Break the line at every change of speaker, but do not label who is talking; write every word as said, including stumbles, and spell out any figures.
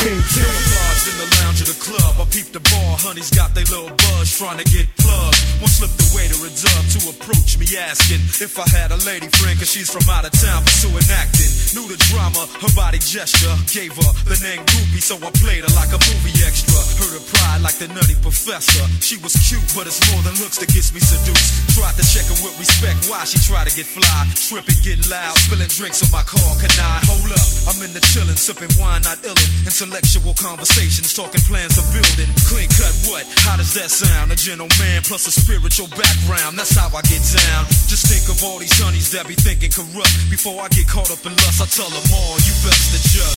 King T.
Camouflaged in the lounge of the club. I peeped the bar, honey's got they little buzz trying to get plugged. One slipped the waiter a dub to approach me asking if I had a lady friend, cause she's from out of town pursuing acting. Knew the drama, her body gesture gave her the name Groupie, so I played her like a movie extra. Heard her pride like the nutty professor. She was cute, but it's more than looks that gets me seduced. Tried to check her with respect, why she tried to get fly. Tripping, getting loud, spilling drinks on my car. Can I hold up? I'm in the chillin', sipping wine, not illin'. Intellectual conversations, talking plans of building. Clean cut what? How does that sound? A gentleman plus a spiritual background, that's how I get down. Just think of all these honeys that be thinking corrupt. Before I get caught up in lust, I tell them all, you best to judge.